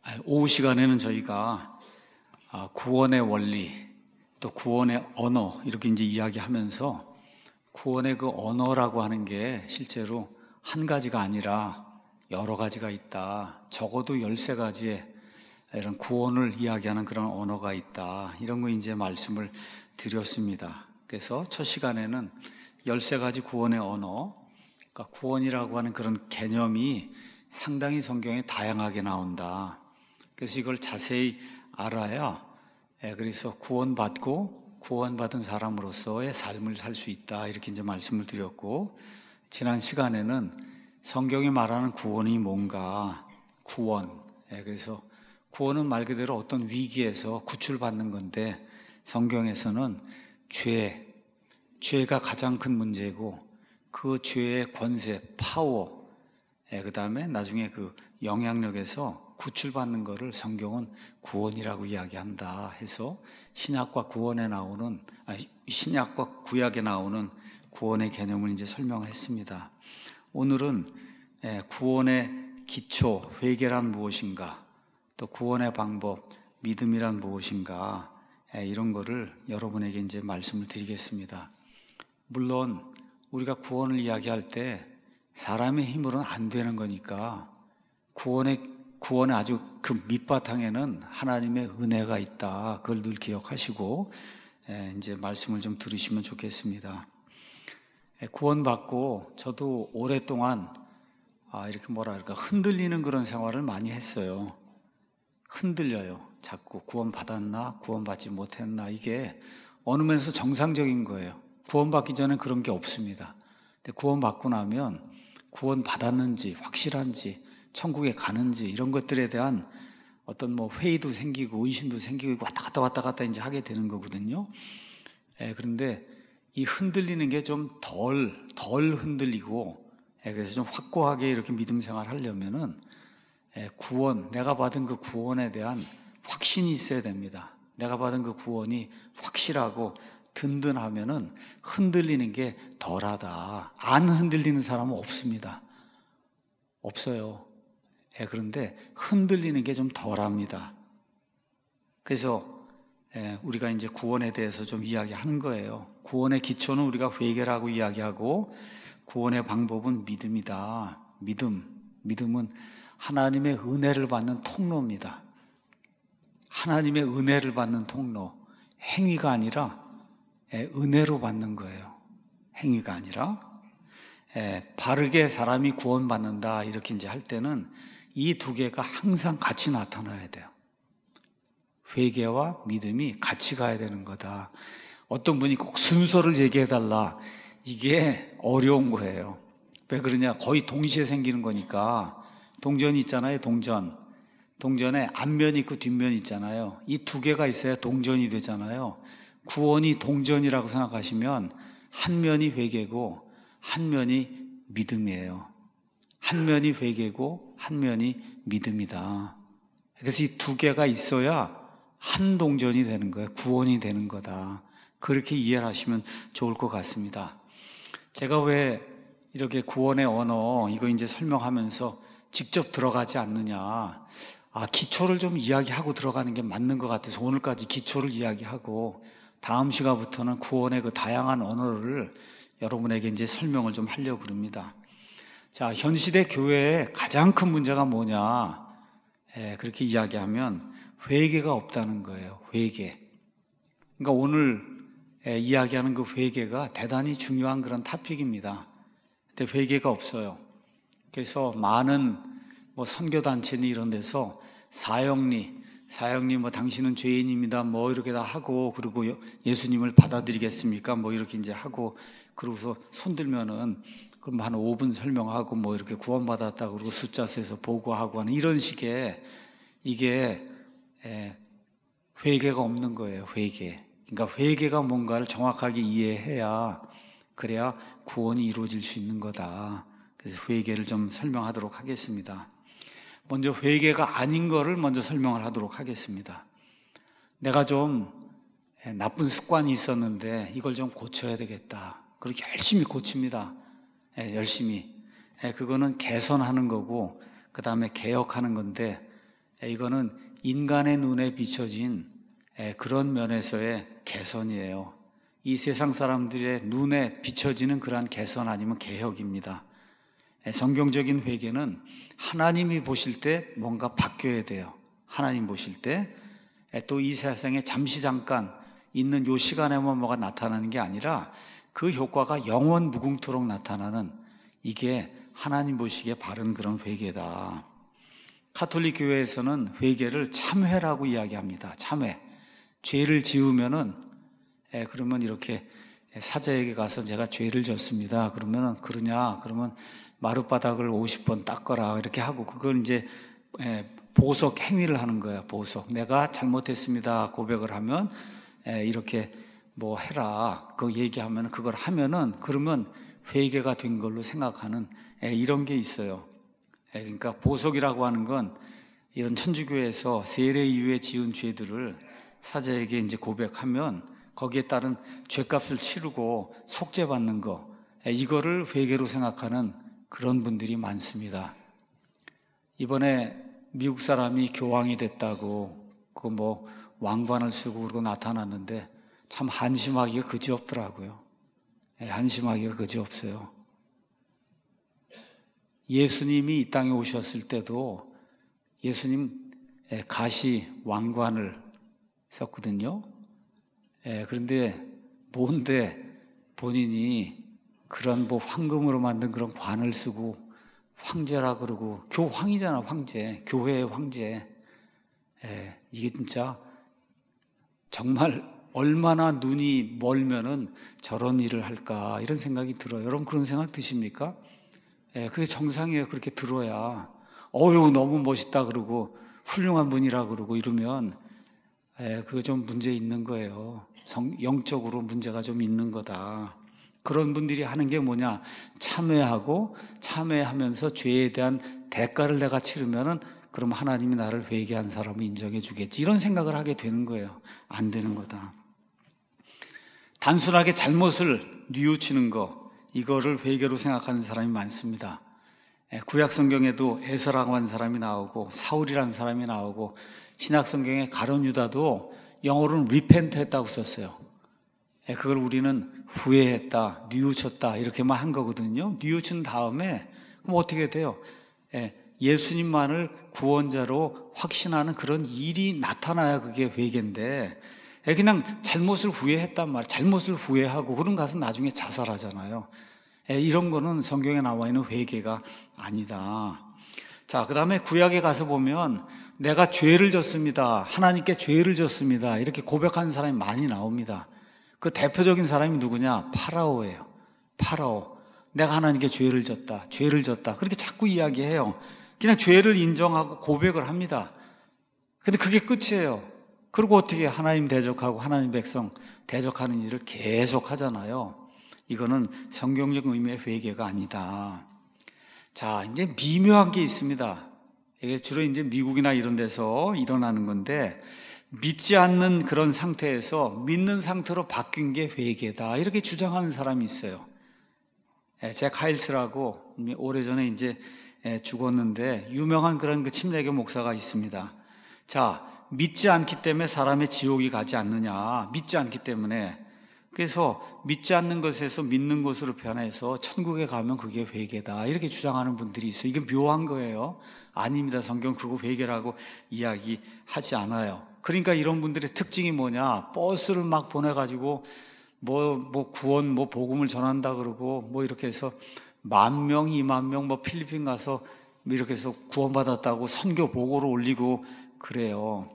오후 시간에는 저희가 구원의 원리, 또 구원의 언어 이렇게 이제 이야기하면서 구원의 그 언어라고 하는 게 실제로 한 가지가 아니라 여러 가지가 있다. 적어도 13가지의 이런 구원을 이야기하는 그런 언어가 있다. 이런 거 이제 말씀을 드렸습니다. 그래서 첫 시간에는 13가지 구원의 언어, 그러니까 구원이라고 하는 그런 개념이 상당히 성경에 다양하게 나온다. 그래서 이걸 자세히 알아야 그래서 구원받고 구원받은 사람으로서의 삶을 살 수 있다. 이렇게 이제 말씀을 드렸고, 지난 시간에는 성경이 말하는 구원이 뭔가, 구원. 그래서 구원은 말 그대로 어떤 위기에서 구출받는 건데, 성경에서는 죄가 가장 큰 문제고, 그 죄의 권세, 파워, 그 다음에 나중에 그 영향력에서 구출받는 것을 성경은 구원이라고 이야기한다 해서 신약과 구약에 나오는 구원의 개념을 이제 설명했습니다. 오늘은 구원의 기초, 회개란 무엇인가, 또 구원의 방법, 믿음이란 무엇인가, 이런 거를 여러분에게 이제 말씀을 드리겠습니다. 물론 우리가 구원을 이야기할 때 사람의 힘으로는 안 되는 거니까 구원의 아주 그 밑바탕에는 하나님의 은혜가 있다. 그걸 늘 기억하시고 이제 말씀을 좀 들으시면 좋겠습니다. 구원받고 저도 오랫동안 이렇게 흔들리는 그런 생활을 많이 했어요. 흔들려요. 자꾸 구원받았나 구원받지 못했나, 이게 어느 면에서 정상적인 거예요. 구원받기 전에 그런 게 없습니다. 근데 구원받고 나면 구원받았는지 확실한지 천국에 가는지 이런 것들에 대한 어떤 회의도 생기고 의심도 생기고 왔다 갔다 이제 하게 되는 거거든요. 그런데 이 흔들리는 게 좀 덜 흔들리고, 그래서 좀 확고하게 이렇게 믿음 생활 하려면은 내가 받은 그 구원에 대한 확신이 있어야 됩니다. 내가 받은 그 구원이 확실하고 든든하면은 흔들리는 게 덜하다. 안 흔들리는 사람은 없습니다. 없어요. 그런데 흔들리는 게 좀 덜합니다. 그래서 우리가 이제 구원에 대해서 좀 이야기하는 거예요. 구원의 기초는 우리가 회개라고 이야기하고, 구원의 방법은 믿음이다. 믿음은 하나님의 은혜를 받는 통로입니다. 하나님의 은혜를 받는 통로. 행위가 아니라 은혜로 받는 거예요. 행위가 아니라. 바르게 사람이 구원받는다 이렇게 이제 할 때는 이 두 개가 항상 같이 나타나야 돼요. 회개와 믿음이 같이 가야 되는 거다. 어떤 분이 꼭 순서를 얘기해달라, 이게 어려운 거예요. 왜 그러냐, 거의 동시에 생기는 거니까. 동전이 있잖아요. 동전에 앞면 있고 뒷면 있잖아요. 이 두 개가 있어야 동전이 되잖아요. 구원이 동전이라고 생각하시면 한 면이 회개고 한 면이 믿음이에요. 한 면이 회개고 한 면이 믿음이다. 그래서 이 두 개가 있어야 한 동전이 되는 거예요. 구원이 되는 거다. 그렇게 이해를 하시면 좋을 것 같습니다. 제가 왜 이렇게 구원의 언어 이거 이제 설명하면서 직접 들어가지 않느냐, 기초를 좀 이야기하고 들어가는 게 맞는 것 같아서 오늘까지 기초를 이야기하고, 다음 시간부터는 구원의 그 다양한 언어를 여러분에게 이제 설명을 좀 하려고 그럽니다. 자, 현 시대 교회의 가장 큰 문제가 뭐냐? 그렇게 이야기하면 회개가 없다는 거예요. 회개. 그러니까 오늘 이야기하는 그 회개가 대단히 중요한 그런 토픽입니다. 근데 회개가 없어요. 그래서 많은 선교단체니 이런 데서 사형리 당신은 죄인입니다 이렇게 다 하고, 그리고 예수님을 받아들이겠습니까 이렇게 이제 하고, 그러고서 손 들면은 그럼 한 5분 설명하고 이렇게 구원받았다 그러고 숫자 세서 보고하고 하는 이런 식의, 이게 회개가 없는 거예요. 그러니까 회개가 뭔가를 정확하게 이해해야, 그래야 구원이 이루어질 수 있는 거다. 그래서 회개를 좀 설명하도록 하겠습니다. 먼저 회개가 아닌 거를 먼저 설명을 하도록 하겠습니다. 내가 좀 나쁜 습관이 있었는데 이걸 좀 고쳐야 되겠다. 그렇게 열심히 고칩니다. 열심히. 그거는 개선하는 거고, 그 다음에 개혁하는 건데, 이거는 인간의 눈에 비춰진 그런 면에서의 개선이에요. 이 세상 사람들의 눈에 비춰지는 그러한 개선 아니면 개혁입니다. 성경적인 회개는 하나님이 보실 때 뭔가 바뀌어야 돼요. 하나님 보실 때 또 이 세상에 잠시 잠깐 있는 요 시간에만 뭐가 나타나는 게 아니라 그 효과가 영원 무궁토록 나타나는, 이게 하나님 보시기에 바른 그런 회개다. 가톨릭 교회에서는 회개를 참회라고 이야기합니다. 참회. 죄를 지으면은 그러면 이렇게 사자에게 가서 제가 죄를 졌습니다. 그러면 그러냐? 그러면 마룻바닥을 50번 닦거라 이렇게 하고, 그걸 이제 보석 행위를 하는 거예요. 보석. 내가 잘못했습니다 고백을 하면 이렇게 뭐 해라 그 얘기하면, 그걸 하면은 그러면 회개가 된 걸로 생각하는 이런 게 있어요. 그러니까 보석이라고 하는 건 이런 천주교에서 세례 이후에 지은 죄들을 사자에게 이제 고백하면 거기에 따른 죄값을 치르고 속죄받는 거, 이거를 회개로 생각하는 그런 분들이 많습니다. 이번에 미국 사람이 교황이 됐다고 그 뭐 왕관을 쓰고 그러고 나타났는데 참 한심하기가 그지없더라고요. 한심하기가 그지없어요. 예수님이 이 땅에 오셨을 때도 예수님 가시 왕관을 썼거든요. 그런데 뭔데 본인이 그런 뭐 황금으로 만든 그런 관을 쓰고 황제라 그러고, 교황이잖아, 황제. 교회의 황제. 이게 진짜 정말 얼마나 눈이 멀면은 저런 일을 할까 이런 생각이 들어요. 여러분 그런 생각 드십니까? 그게 정상이에요. 그렇게 들어야 어휴 너무 멋있다 그러고 훌륭한 분이라 그러고 이러면 그거 좀 문제 있는 거예요. 영적으로 문제가 좀 있는 거다. 그런 분들이 하는 게 뭐냐? 참회하고, 참회하면서 죄에 대한 대가를 내가 치르면은 그럼 하나님이 나를 회개한 사람을 인정해 주겠지, 이런 생각을 하게 되는 거예요. 안 되는 거다. 단순하게 잘못을 뉘우치는 거, 이거를 회개로 생각하는 사람이 많습니다. 구약 성경에도 에서라고 하는 사람이 나오고 사울이라는 사람이 나오고, 신약 성경에 가룟 유다도 영어로는 repent 했다고 썼어요. 그걸 우리는 후회했다, 뉘우쳤다 이렇게만 한 거거든요. 뉘우친 다음에 그럼 어떻게 돼요? 예수님만을 구원자로 확신하는 그런 일이 나타나야 그게 회개인데, 그냥 잘못을 후회했단 말이에요. 잘못을 후회하고 그런 가서 나중에 자살하잖아요. 이런 거는 성경에 나와 있는 회개가 아니다. 자, 그 다음에 구약에 가서 보면 내가 죄를 졌습니다, 하나님께 죄를 졌습니다 이렇게 고백하는 사람이 많이 나옵니다. 그 대표적인 사람이 누구냐? 파라오예요. 파라오. 내가 하나님께 죄를 졌다, 죄를 졌다 그렇게 자꾸 이야기해요. 그냥 죄를 인정하고 고백을 합니다. 근데 그게 끝이에요. 그리고 어떻게 하나님 대적하고 하나님 백성 대적하는 일을 계속 하잖아요. 이거는 성경적 의미의 회개가 아니다. 자, 이제 미묘한 게 있습니다. 이게 주로 이제 미국이나 이런 데서 일어나는 건데, 믿지 않는 그런 상태에서 믿는 상태로 바뀐 게 회개다 이렇게 주장하는 사람이 있어요. 잭 하일스라고 오래전에 이제 죽었는데 유명한 그런 그 침례교 목사가 있습니다. 자, 믿지 않기 때문에 사람의 지옥이 가지 않느냐, 믿지 않기 때문에. 그래서 믿지 않는 것에서 믿는 것으로 변해서 천국에 가면 그게 회개다 이렇게 주장하는 분들이 있어요. 이게 묘한 거예요. 아닙니다. 성경 그거 회개라고 이야기하지 않아요. 그러니까 이런 분들의 특징이 뭐냐? 버스를 막 보내가지고 뭐 구원, 뭐 복음을 전한다 그러고 뭐 이렇게 해서 10,000명, 20,000명 뭐 필리핀 가서 이렇게 해서 구원받았다고 선교 보고를 올리고 그래요.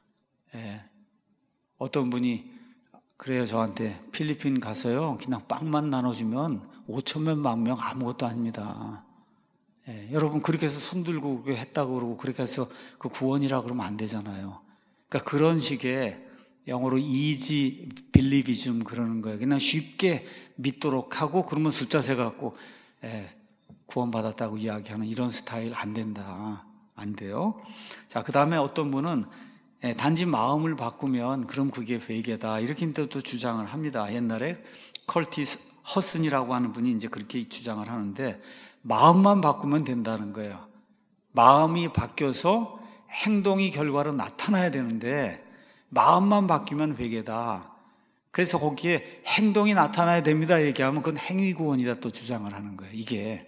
어떤 분이 그래요, 저한테. 필리핀 가서요 그냥 빵만 나눠주면 5,000명 명 아무것도 아닙니다. 여러분 그렇게 해서 손들고 했다고 그러고 그렇게 해서 그 구원이라 그러면 안 되잖아요. 그러니까 그런 식의 영어로 easy believism 그러는 거예요. 그냥 쉽게 믿도록 하고 그러면 숫자 세 갖고 구원받았다고 이야기하는 이런 스타일 안 된다. 안 돼요. 자, 그 다음에 어떤 분은 단지 마음을 바꾸면 그럼 그게 회개다 이렇게 또 주장을 합니다. 옛날에 컬티스 허슨이라고 하는 분이 이제 그렇게 주장을 하는데, 마음만 바꾸면 된다는 거예요. 마음이 바뀌어서 행동이 결과로 나타나야 되는데 마음만 바뀌면 회개다. 그래서 거기에 행동이 나타나야 됩니다 얘기하면 그건 행위구원이다 또 주장을 하는 거예요. 이게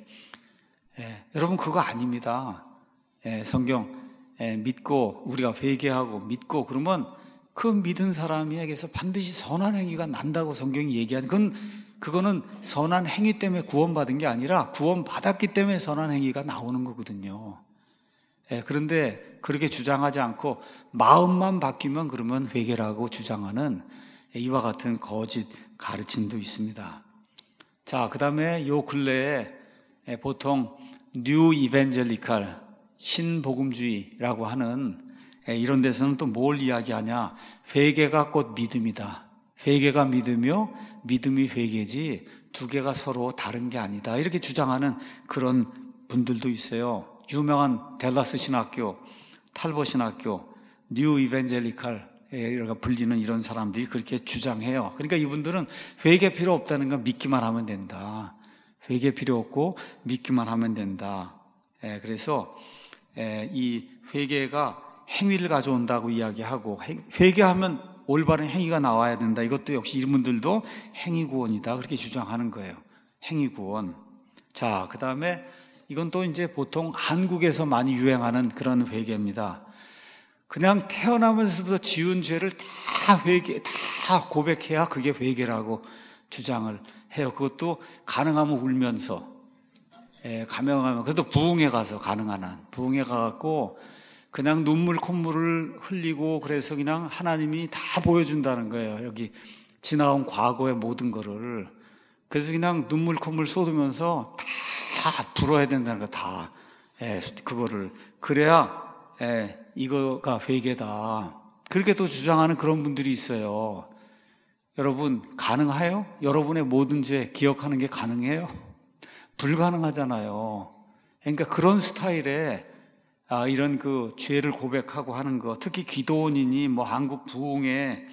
여러분 그거 아닙니다. 성경 믿고 우리가 회개하고 믿고 그러면 그 믿은 사람에게서 반드시 선한 행위가 난다고 성경이 얘기하는 그거는 선한 행위 때문에 구원받은 게 아니라 구원받았기 때문에 선한 행위가 나오는 거거든요. 그런데 그렇게 주장하지 않고 마음만 바뀌면 그러면 회개라고 주장하는 이와 같은 거짓 가르침도 있습니다. 자, 그 다음에 요 근래에 보통 뉴 이벤젤리칼 신복음주의라고 하는 이런 데서는 또 뭘 이야기하냐? 회개가 곧 믿음이다. 회개가 믿으며 믿음이 회개지 두 개가 서로 다른 게 아니다. 이렇게 주장하는 그런 분들도 있어요. 유명한 댈러스 신학교, 탈보 신학교, 뉴 이벤젤리칼 이렇게 불리는 이런 사람들이 그렇게 주장해요. 그러니까 이분들은 회개 필요 없다는 건 믿기만 하면 된다. 회개 필요 없고 믿기만 하면 된다. 그래서 이 회개가 행위를 가져온다고 이야기하고 회개하면 올바른 행위가 나와야 된다. 이것도 역시 이분들도 행위구원이다. 그렇게 주장하는 거예요. 행위구원. 자, 그 다음에 이건 또 이제 보통 한국에서 많이 유행하는 그런 회개입니다. 그냥 태어나면서부터 지은 죄를 다 고백해야 그게 회개라고 주장을 해요. 그것도 가능하면 울면서, 가능하면, 그래도 부흥회 가서 가능한 한, 부흥회 가갖고 그냥 눈물, 콧물을 흘리고 그래서 그냥 하나님이 다 보여준다는 거예요. 여기 지나온 과거의 모든 거를. 그래서 그냥 눈물, 콧물 쏟으면서 다 불어야 된다는 거 다. 그거를. 그래야, 이거가 회개다. 그렇게 또 주장하는 그런 분들이 있어요. 여러분, 가능해요? 여러분의 모든 죄 기억하는 게 가능해요? 불가능하잖아요. 그러니까 그런 스타일의 이런 그 죄를 고백하고 하는 거, 특히 기도원이니 뭐 한국 부흥회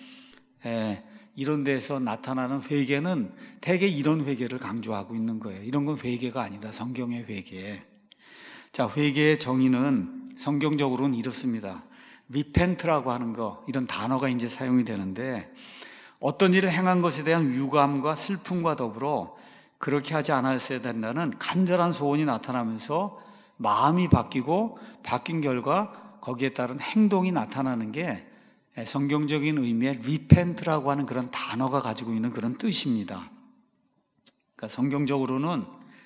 이런 데서 나타나는 회개는 대개 이런 회개를 강조하고 있는 거예요. 이런 건 회개가 아니다. 성경의 회개. 자, 회개의 정의는 성경적으로는 이렇습니다. repent라고 하는 거, 이런 단어가 이제 사용이 되는데 어떤 일을 행한 것에 대한 유감과 슬픔과 더불어 그렇게 하지 않았어야 된다는 간절한 소원이 나타나면서 마음이 바뀌고 바뀐 결과 거기에 따른 행동이 나타나는 게 성경적인 의미의 repent라고 하는 그런 단어가 가지고 있는 그런 뜻입니다. 그러니까 성경적으로는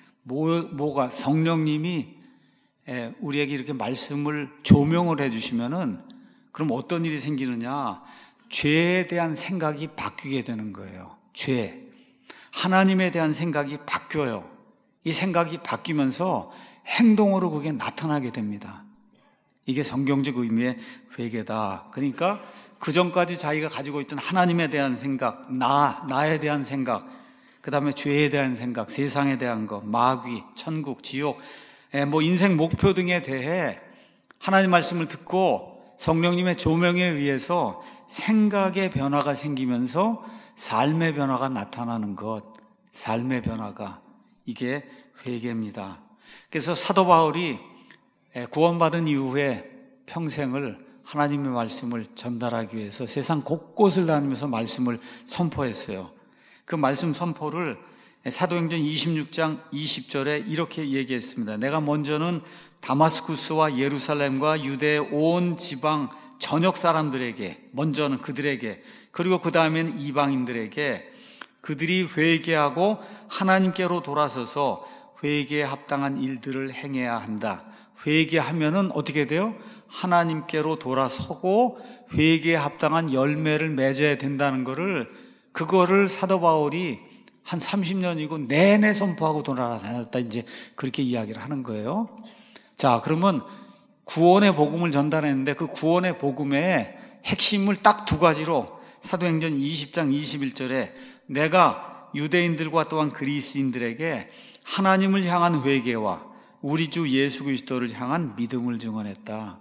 뭐가 성령님이 우리에게 이렇게 말씀을 조명을 해주시면은 그럼 어떤 일이 생기느냐? 죄에 대한 생각이 바뀌게 되는 거예요. 죄. 하나님에 대한 생각이 바뀌어요. 이 생각이 바뀌면서 행동으로 그게 나타나게 됩니다. 이게 성경적 의미의 회개다. 그러니까 그 전까지 자기가 가지고 있던 하나님에 대한 생각, 나에 대한 생각, 그 다음에 죄에 대한 생각, 세상에 대한 것, 마귀, 천국, 지옥, 뭐 인생 목표 등에 대해 하나님 말씀을 듣고 성령님의 조명에 의해서 생각의 변화가 생기면서 삶의 변화가 나타나는 것, 삶의 변화가 이게 회개입니다. 그래서 사도 바울이 구원받은 이후에 평생을 하나님의 말씀을 전달하기 위해서 세상 곳곳을 다니면서 말씀을 선포했어요. 그 말씀 선포를 사도행전 26장 20절에 이렇게 얘기했습니다. 내가 먼저는 다마스쿠스와 예루살렘과 유대의 온 지방 전역 사람들에게, 먼저는 그들에게, 그리고 그 다음에는 이방인들에게 그들이 회개하고 하나님께로 돌아서서 회개에 합당한 일들을 행해야 한다. 회개하면은 어떻게 돼요? 하나님께로 돌아서고 회개에 합당한 열매를 맺어야 된다는 그거를 사도 바울이 한 30년이고 내내 선포하고 돌아다녔다. 이제 그렇게 이야기를 하는 거예요. 자, 그러면 구원의 복음을 전달했는데 그 구원의 복음의 핵심을 딱 두 가지로 사도행전 20장 21절에 내가 유대인들과 또한 그리스인들에게 하나님을 향한 회개와 우리 주 예수 그리스도를 향한 믿음을 증언했다.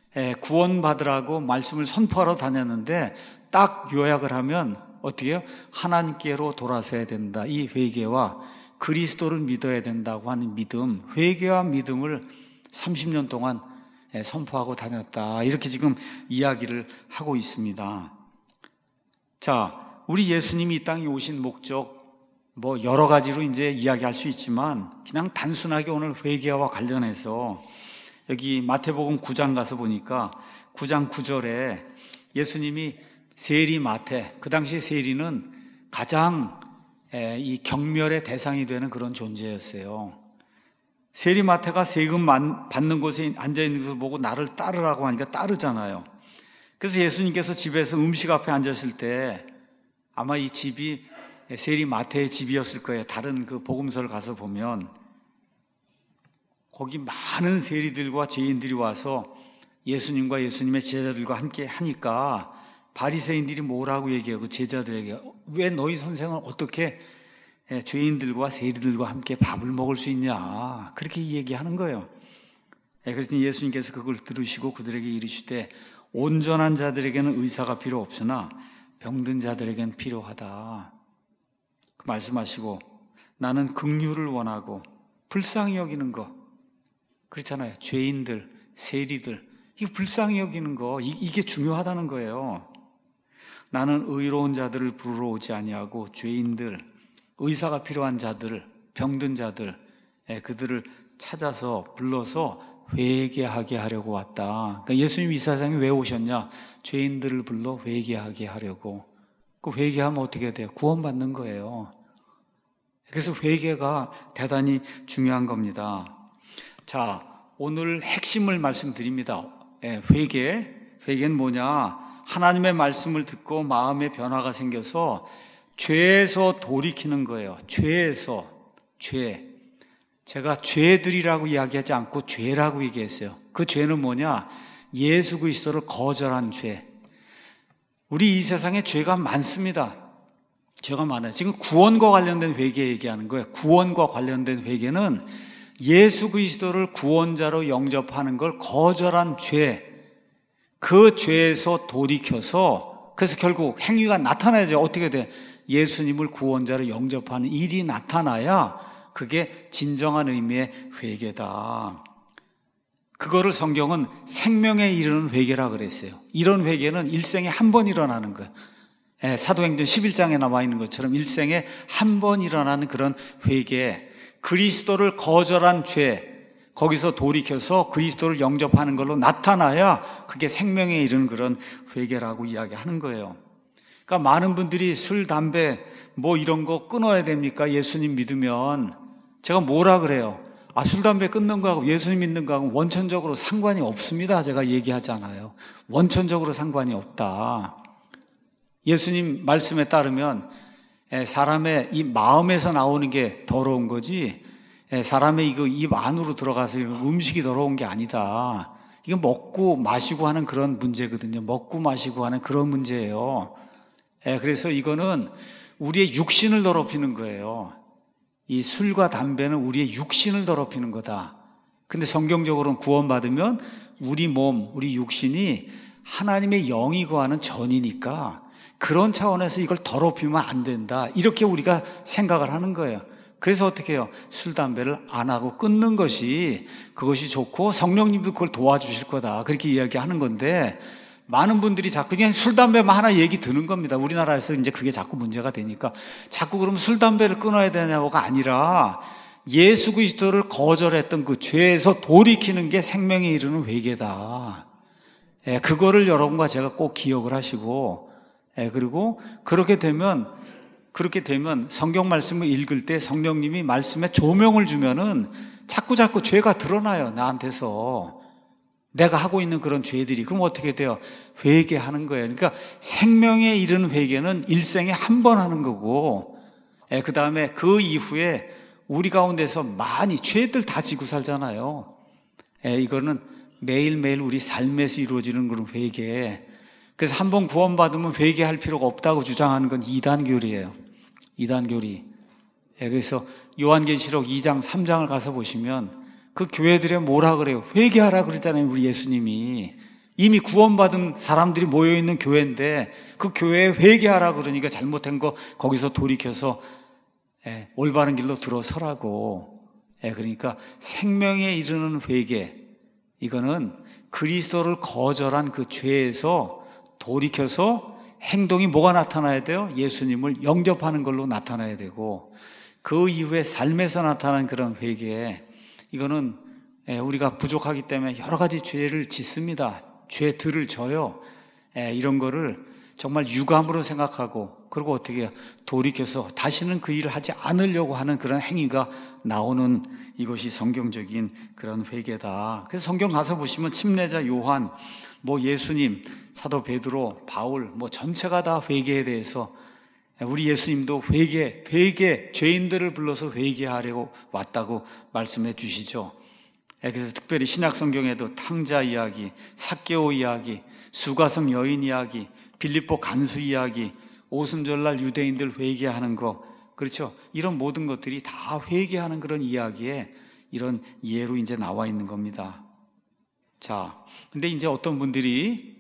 구원받으라고 말씀을 선포하러 다녔는데 딱 요약을 하면 어떻게 해요? 하나님께로 돌아서야 된다. 이 회개와 그리스도를 믿어야 된다고 하는 믿음, 회개와 믿음을 30년 동안 선포하고 다녔다. 이렇게 지금 이야기를 하고 있습니다. 자, 우리 예수님이 이 땅에 오신 목적 뭐 여러 가지로 이제 이야기할 수 있지만 그냥 단순하게 오늘 회개와 관련해서 여기 마태복음 9장 가서 보니까 9장 9절에 예수님이 세리 마태, 그 당시에 세리는 가장 이 경멸의 대상이 되는 그런 존재였어요. 세리 마태가 세금 받는 곳에 앉아있는 것을 보고 나를 따르라고 하니까 따르잖아요. 그래서 예수님께서 집에서 음식 앞에 앉았을 때 아마 이 집이 세리 마태의 집이었을 거예요. 다른 그 복음서를 가서 보면 거기 많은 세리들과 죄인들이 와서 예수님과 예수님의 제자들과 함께 하니까 바리새인들이 뭐라고 얘기해요? 그 제자들에게 왜 너희 선생은 어떻게 죄인들과 세리들과 함께 밥을 먹을 수 있냐? 그렇게 얘기하는 거예요. 그래서 예수님께서 그걸 들으시고 그들에게 이르시되 온전한 자들에게는 의사가 필요 없으나 병든 자들에게는 필요하다. 말씀하시고 나는 긍휼을 원하고 불쌍히 여기는 거 그렇잖아요. 죄인들, 세리들 이거 불쌍히 여기는 거 이게 중요하다는 거예요. 나는 의로운 자들을 부르러 오지 아니하고 죄인들, 의사가 필요한 자들, 병든 자들 그들을 찾아서 불러서 회개하게 하려고 왔다. 그러니까 예수님이 이 세상에 왜 오셨냐? 죄인들을 불러 회개하게 하려고. 그 회개하면 어떻게 돼요? 구원받는 거예요. 그래서 회개가 대단히 중요한 겁니다. 자, 오늘 핵심을 말씀드립니다. 회개는 뭐냐? 하나님의 말씀을 듣고 마음의 변화가 생겨서 죄에서 돌이키는 거예요. 죄에서. 제가 죄들이라고 이야기하지 않고 죄라고 얘기했어요. 그 죄는 뭐냐? 예수 그리스도를 거절한 죄. 우리 이 세상에 죄가 많습니다. 죄가 많아요. 지금 구원과 관련된 회개 얘기하는 거예요. 구원과 관련된 회개는 예수 그리스도를 구원자로 영접하는 걸 거절한 죄. 그 죄에서 돌이켜서 그래서 결국 행위가 나타나야죠. 어떻게 돼? 예수님을 구원자로 영접하는 일이 나타나야 그게 진정한 의미의 회개다. 그거를 성경은 생명에 이르는 회개라 그랬어요. 이런 회개는 일생에 한 번 일어나는 거예요. 사도행전 11장에 나와 있는 것처럼 일생에 한 번 일어나는 그런 회개. 그리스도를 거절한 죄, 거기서 돌이켜서 그리스도를 영접하는 걸로 나타나야 그게 생명에 이르는 그런 회개라고 이야기하는 거예요. 그러니까 많은 분들이 술, 담배 뭐 이런 거 끊어야 됩니까? 예수님 믿으면. 제가 뭐라 그래요? 술, 담배 끊는 거하고 예수님 믿는 거하고 원천적으로 상관이 없습니다. 제가 얘기하잖아요. 원천적으로 상관이 없다. 예수님 말씀에 따르면 사람의 이 마음에서 나오는 게 더러운 거지 사람의 이거 입 안으로 들어가서 음식이 더러운 게 아니다. 이건 먹고 마시고 하는 그런 문제거든요. 먹고 마시고 하는 그런 문제예요. 그래서 이거는 우리의 육신을 더럽히는 거예요. 이 술과 담배는 우리의 육신을 더럽히는 거다. 근데 성경적으로는 구원받으면 우리 몸, 우리 육신이 하나님의 영이 거하는 전이니까 그런 차원에서 이걸 더럽히면 안 된다. 이렇게 우리가 생각을 하는 거예요. 그래서 어떻게 해요? 술, 담배를 안 하고 끊는 것이 그것이 좋고 성령님도 그걸 도와주실 거다. 그렇게 이야기하는 건데 많은 분들이 자꾸 그냥 술, 담배만 하나 얘기 드는 겁니다. 우리나라에서 이제 그게 자꾸 문제가 되니까 자꾸 그러면 술, 담배를 끊어야 되냐고가 아니라 예수 그리스도를 거절했던 그 죄에서 돌이키는 게 생명에 이르는 회개다. 그거를 여러분과 제가 꼭 기억을 하시고 그리고 그렇게 되면 성경 말씀을 읽을 때 성령님이 말씀에 조명을 주면은 자꾸 죄가 드러나요. 나한테서. 내가 하고 있는 그런 죄들이. 그럼 어떻게 돼요? 회개하는 거예요. 그러니까 생명에 이르는 회개는 일생에 한 번 하는 거고 그 다음에 그 이후에 우리 가운데서 많이 죄들 다 지고 살잖아요. 이거는 매일매일 우리 삶에서 이루어지는 그런 회개. 그래서 한 번 구원받으면 회개할 필요가 없다고 주장하는 건 이단교리예요. 이단교리. 그래서 요한계시록 2장 3장을 가서 보시면 그 교회들에 뭐라 그래요? 회개하라 그랬잖아요. 우리 예수님이. 이미 구원받은 사람들이 모여있는 교회인데 그 교회에 회개하라 그러니까 잘못된 거 거기서 돌이켜서 올바른 길로 들어서라고. 그러니까 생명에 이르는 회개. 이거는 그리스도를 거절한 그 죄에서 돌이켜서 행동이 뭐가 나타나야 돼요? 예수님을 영접하는 걸로 나타나야 되고, 그 이후에 삶에서 나타나는 그런 회개, 이거는 우리가 부족하기 때문에 여러 가지 죄를 짓습니다. 죄들을 져요. 이런 거를 정말 유감으로 생각하고, 그리고 어떻게 해요? 돌이켜서 다시는 그 일을 하지 않으려고 하는 그런 행위가 나오는, 이것이 성경적인 그런 회개다. 그래서 성경 가서 보시면 침례자 요한, 예수님, 사도 베드로, 바울, 전체가 다 회개에 대해서, 우리 예수님도 회개, 죄인들을 불러서 회개하려고 왔다고 말씀해 주시죠. 그래서 특별히 신약 성경에도 탕자 이야기, 삭개오 이야기, 수가성 여인 이야기, 빌립보 간수 이야기, 오순절날 유대인들 회개하는 거, 그렇죠? 이런 모든 것들이 다 회개하는 그런 이야기에 이런 예로 이제 나와 있는 겁니다. 자, 근데 이제 어떤 분들이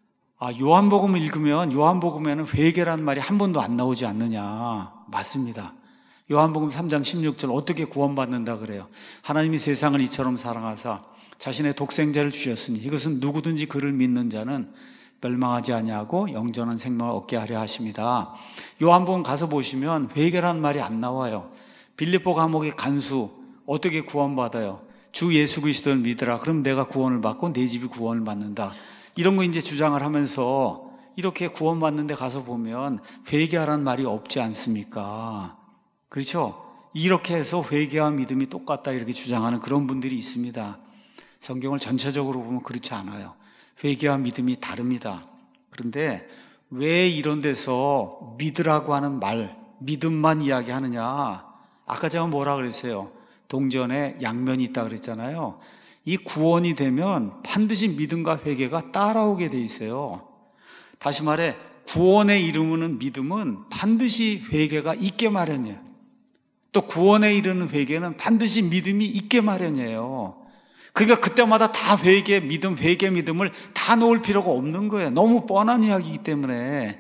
요한복음을 읽으면 요한복음에는 회개라는 말이 한 번도 안 나오지 않느냐. 맞습니다. 요한복음 3장 16절 어떻게 구원받는다 그래요? 하나님이 세상을 이처럼 사랑하사 자신의 독생자를 주셨으니 이것은 누구든지 그를 믿는 자는 멸망하지 아니하고 영전한 생명을 얻게 하려 하십니다. 요한복음 가서 보시면 회개라는 말이 안 나와요. 빌립보 감옥의 간수 어떻게 구원받아요? 주 예수 그리스도를 믿으라. 그럼 내가 구원을 받고 내 집이 구원을 받는다. 이런 거 이제 주장을 하면서 이렇게 구원받는 데 가서 보면 회개하라는 말이 없지 않습니까? 그렇죠? 이렇게 해서 회개와 믿음이 똑같다 이렇게 주장하는 그런 분들이 있습니다. 성경을 전체적으로 보면 그렇지 않아요. 회개와 믿음이 다릅니다. 그런데 왜 이런 데서 믿으라고 하는 말, 믿음만 이야기하느냐? 아까 제가 뭐라 그랬어요? 동전에 양면이 있다 그랬잖아요. 이 구원이 되면 반드시 믿음과 회개가 따라오게 돼 있어요. 다시 말해 구원에 이르는 믿음은 반드시 회개가 있게 마련이에요. 또 구원에 이르는 회개는 반드시 믿음이 있게 마련이에요. 그러니까 그때마다 다 회개 믿음을 다 놓을 필요가 없는 거예요. 너무 뻔한 이야기이기 때문에.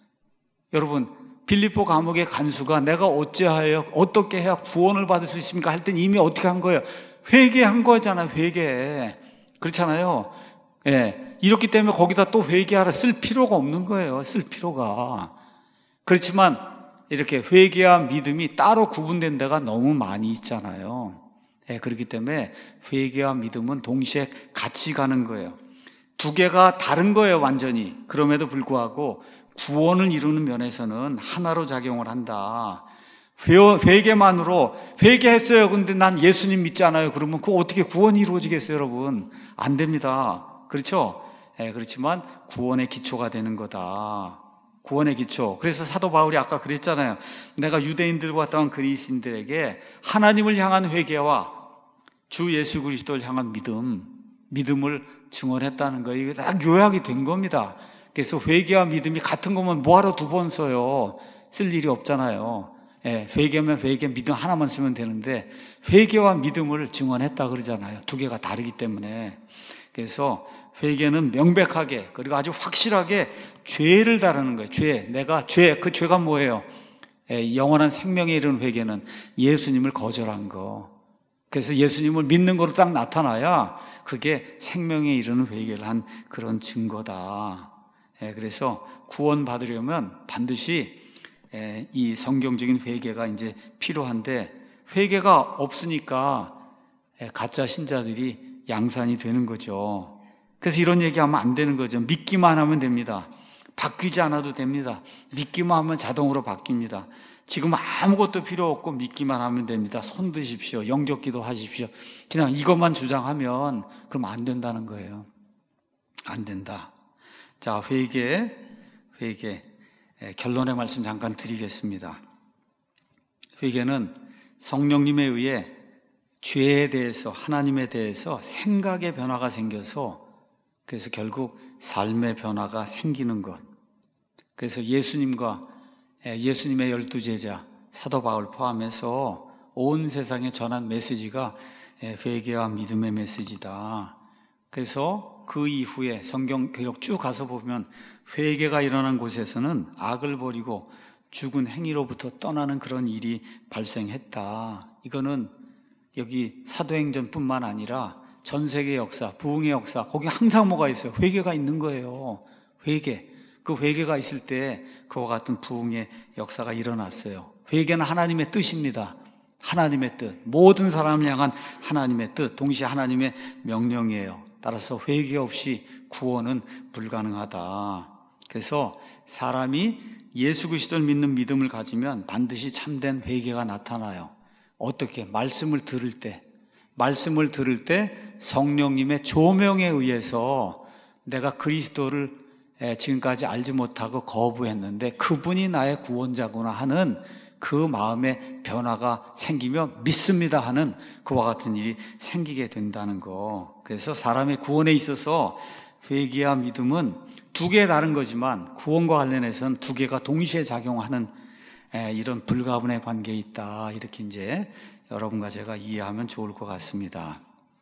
여러분, 빌립보 감옥의 간수가 내가 어찌하여 어떻게 해야 구원을 받을 수 있습니까? 할 땐 이미 어떻게 한 거예요? 회개한 거잖아요. 회개. 그렇잖아요. 이렇기 때문에 거기다 또 회개하라 쓸 필요가 없는 거예요. 쓸 필요가. 그렇지만 이렇게 회개와 믿음이 따로 구분된 데가 너무 많이 있잖아요. 그렇기 때문에 회개와 믿음은 동시에 같이 가는 거예요. 두 개가 다른 거예요, 완전히. 그럼에도 불구하고 구원을 이루는 면에서는 하나로 작용을 한다. 회개만으로 회개했어요. 근데 난 예수님 믿지 않아요. 그러면 그거 어떻게 구원이 이루어지겠어요, 여러분? 안 됩니다. 그렇죠? 그렇지만 구원의 기초가 되는 거다. 구원의 기초. 그래서 사도 바울이 아까 그랬잖아요. 내가 유대인들과 왔던 그리스인들에게 하나님을 향한 회개와 주 예수 그리스도를 향한 믿음을 증언했다는 거예요. 이게 딱 요약이 된 겁니다. 그래서 회개와 믿음이 같은 거면 뭐하러 두 번 써요? 쓸 일이 없잖아요. 회개면 회개, 믿음 하나만 쓰면 되는데 회개와 믿음을 증언했다 그러잖아요. 두 개가 다르기 때문에. 그래서 회개는 명백하게 그리고 아주 확실하게 죄를 다루는 거예요. 그 죄가 뭐예요? 영원한 생명에 이르는 회개는 예수님을 거절한 거. 그래서 예수님을 믿는 거로 딱 나타나야 그게 생명에 이르는 회개를 한 그런 증거다. 그래서 구원 받으려면 반드시 이 성경적인 회개가 이제 필요한데 회개가 없으니까 가짜 신자들이 양산이 되는 거죠. 그래서 이런 얘기하면 안 되는 거죠. 믿기만 하면 됩니다. 바뀌지 않아도 됩니다. 믿기만 하면 자동으로 바뀝니다. 지금 아무것도 필요 없고 믿기만 하면 됩니다. 손 드십시오. 영접기도 하십시오. 그냥 이것만 주장하면 그럼 안 된다는 거예요. 안 된다. 자, 회개. 결론의 말씀 잠깐 드리겠습니다. 회개는 성령님에 의해 죄에 대해서, 하나님에 대해서 생각의 변화가 생겨서 그래서 결국 삶의 변화가 생기는 것. 그래서 예수님의 12제자 사도 바울 포함해서 온 세상에 전한 메시지가 회개와 믿음의 메시지다. 그래서 그 이후에 성경 계속 쭉 가서 보면 회개가 일어난 곳에서는 악을 버리고 죽은 행위로부터 떠나는 그런 일이 발생했다. 이거는 여기 사도행전뿐만 아니라 전 세계 역사, 부흥의 역사, 거기 항상 뭐가 있어요? 회개가 있는 거예요. 회개. 그 회개가 있을 때 그와 같은 부흥의 역사가 일어났어요. 회개는 하나님의 뜻입니다. 하나님의 뜻, 모든 사람을 향한 하나님의 뜻, 동시에 하나님의 명령이에요. 따라서 회개 없이 구원은 불가능하다. 그래서 사람이 예수 그리스도를 믿는 믿음을 가지면 반드시 참된 회개가 나타나요. 어떻게? 말씀을 들을 때 성령님의 조명에 의해서 내가 그리스도를 지금까지 알지 못하고 거부했는데 그분이 나의 구원자구나 하는 그 마음의 변화가 생기며 믿습니다 하는 그와 같은 일이 생기게 된다는 거. 그래서 사람의 구원에 있어서 회개와 믿음은 두 개 다른 거지만 구원과 관련해서는 두 개가 동시에 작용하는 이런 불가분의 관계에 있다. 이렇게 이제 여러분과 제가 이해하면 좋을 것 같습니다.